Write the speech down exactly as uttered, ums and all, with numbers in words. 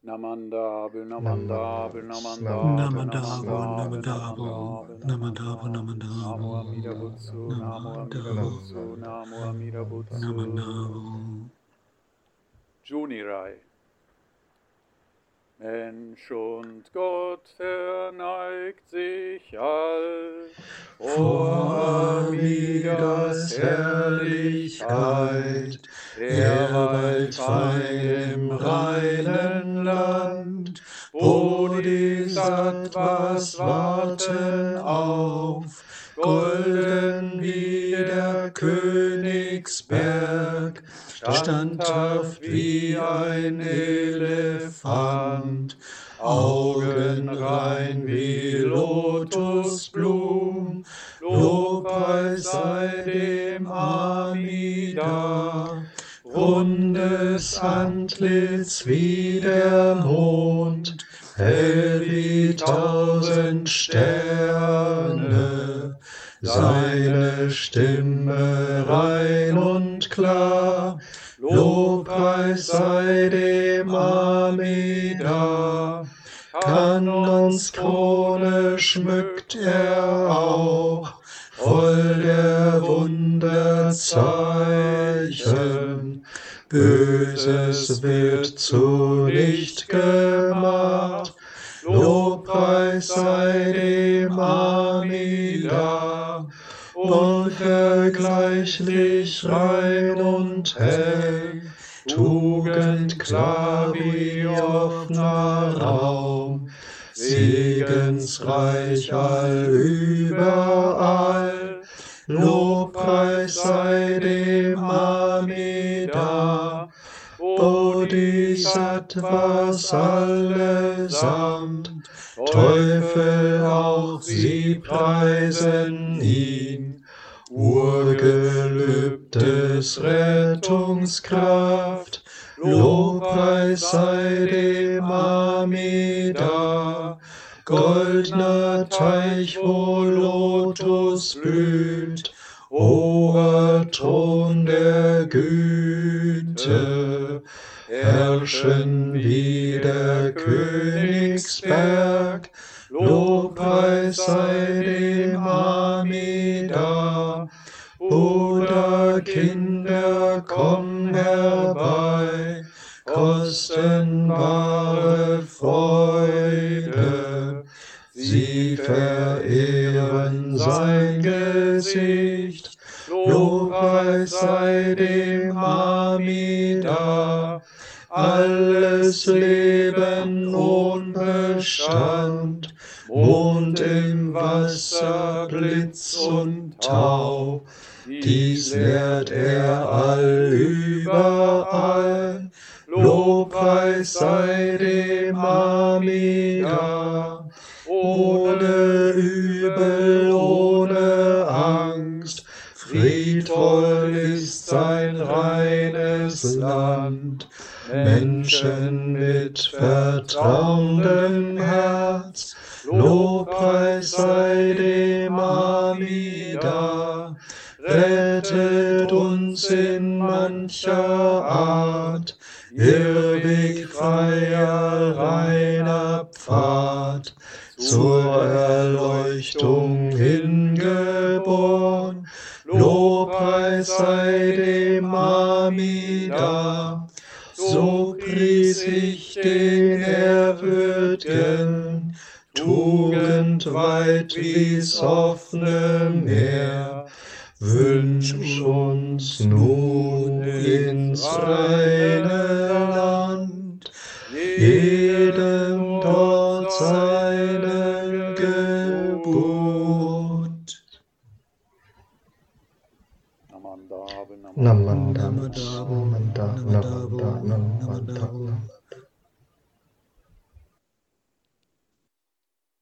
Namandabel, Namandabel, Namandabel, Namandabo, Namandabel, Namadabo, Namandabel, Namadabo, Namandabel. Namo Namadabo, Amida Butsu, Namo Amida Namandabo, Butsu, Namo Amida Butsu. Namadabo. Junirai. Mensch und Gott verneigt sich all vor Amidas Herrlichkeit, er weilt fein im reinen Land. Bodhisattvas warten auf, golden wie der Königsberg, standhaft wie ein Elefant, Augen rein wie Lotusblum, Lobpreis sei dem Amida, rundes Antlitz wie der Mond, hell wie tausend Sterne, seine Stimme rein und klar, Lobpreis sei dem Amida. Kanonskrone schmückt er auch, voll der Wunderzeichen. Böses wird zunicht gemacht, Lobpreis sei dem Amida. Unvergleichlich rein und hell, Tugend klar wie offener Raum, segensreich allüberall, Lobpreis sei dem Amida. Bodhisattvas allesamt, Teufel auch sie preisen ihn, Urgelübdes Rettungskraft, Lobpreis sei dem Amida. Goldner Teich, wo Lotus blüht, hoher Thron der Güte, herrschen wie der Königsberg, Lobpreis sei dem Amida. Buddha, Kinder, komm herbei, kosten wahre Freude. Sie verehren sein Gesicht, Lobpreis sei dem Amida. Alles Leben unbestand, Mond im Wasser, Blitz und Tau, dies lehrt er allüberall, Lobpreis sei dem Amida. Ohne Übel, ohne Angst, friedvoll ist sein reines Land. Menschen mit vertrauendem Herz, Lobpreis sei dem Amida. Rettet uns in mancher Art, Irrweg freier, reiner Pfad, zur Erleuchtung hingeboren, Lobpreis sei dem Amida. So pries ich den Ehrwürd'gen, Tugend weit wie's offene Meer, wünsch uns nun ins reine Land, jedem dort seine Geburt. Namandabel, Namandabo, Namandabo, Namandabo, Namandabo.